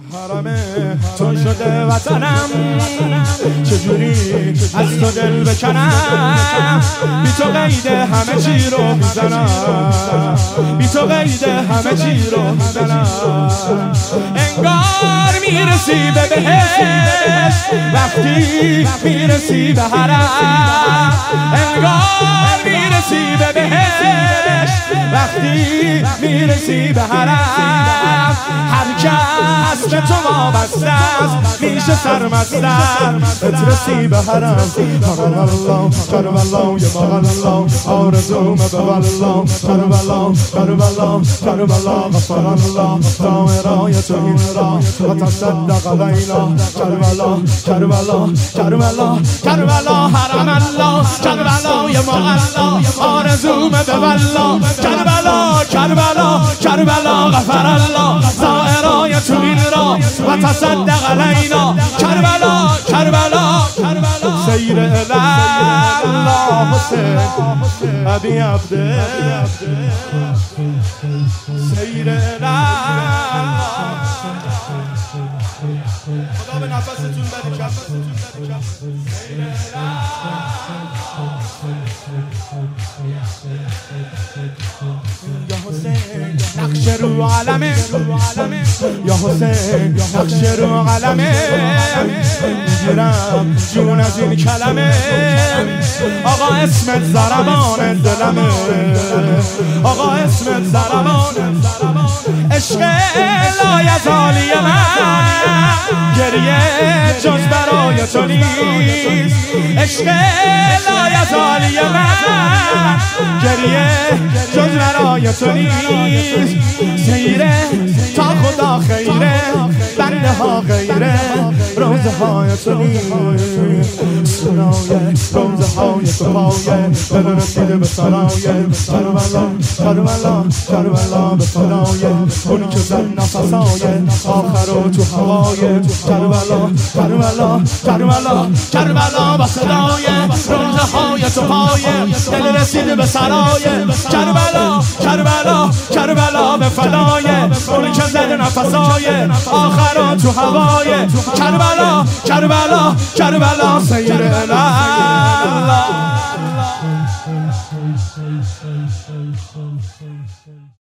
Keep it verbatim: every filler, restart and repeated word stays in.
حرم تو شده وطنم، چجوری از تو دل بکنم؟ بی تو قید همه چی رو میزنم، بی تو قید همه چی رو میزنم. انگار میرسی به بهشت وقتی میرسی به حرم، انگار میرسی به بهشت وقتی میرسی به حرم. هر کس به تو وابسته است میشه سرمستر، بترسی به حرم. کربلا کربلا یا مغلا آرزوم به والله، کربلا کربلا کربلا غفر الله دائرای تو این را و تصدق علینا. کربلا کربلا کربلا کربلا حرم الله، کربلا یا مغلا آرزوم به والله، کربلا کربلا کربلا غفر الله دائرای تو این را و تصدق علینا. کربلا کربلا سیر الله حسین ابی عبده، سیر الله. خدا به نفستون بده کف. یا حسین نقش رو عالمه، یا حسین نقش رو قلمه، میگیرم جون از این کلمه. آقا اسمت ضربان دلمه، آقا اسمت ضربان عشق لایزالی من، گریه جز برای تو نیست. عشق لایزالی من، گریه جز برای تو نیست. سیره تا خدا خیره، بنده ها غیره، روزه های تو نیست. سرای روزه های تو پایه دل رسیده به سرایه. کربلا کربلا کربلا به فدایه اونی که زن نفسای آخر و تو هوای. کربلا کربلا کربلا کربلا به صدای روزه های تو پایه دل رسیده به سرایه. کربلا کربلا کربلا به فدای اونی که زن نفسای آخر و تو هوای. کربلا کربلا کربلا سیر الله.